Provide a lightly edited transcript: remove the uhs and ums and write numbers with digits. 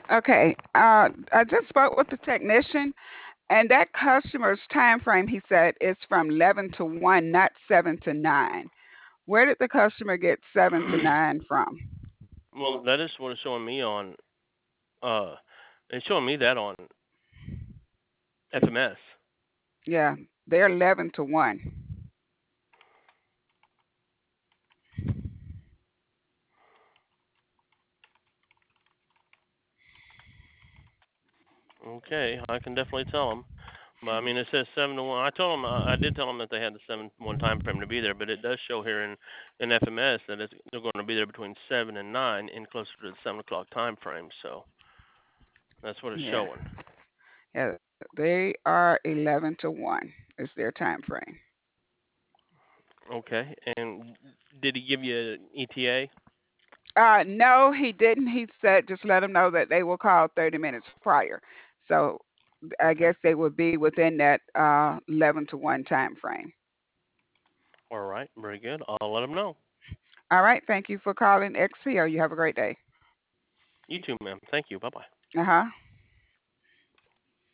Okay. I just spoke with the technician, and that customer's time frame, he said, is from 11 to 1, not 7 to 9. Where did the customer get 7 to 9 from? Well, that is what it's showing me on. Uh, it's showing me that on FMS. Yeah, they're 11 to 1. Okay, I can definitely tell them. But I mean, it says 7 to 1. I told them, I did tell them that they had the 7 to 1 time frame to be there, but it does show here in FMS that they're going to be there between 7 and 9, and closer to the 7 o'clock time frame. So that's what it's Yeah. showing. Yeah, they are 11 to 1 is their time frame. Okay, and did he give you an ETA? No, he didn't. He said just let them know that they will call 30 minutes prior. So I Okay, guess they would be within that 11 to 1 time frame. all right, very good. I'll let them know. All right. Thank you for calling XPO. You have a great day. You too, ma'am. Thank you. Bye bye. Uh huh.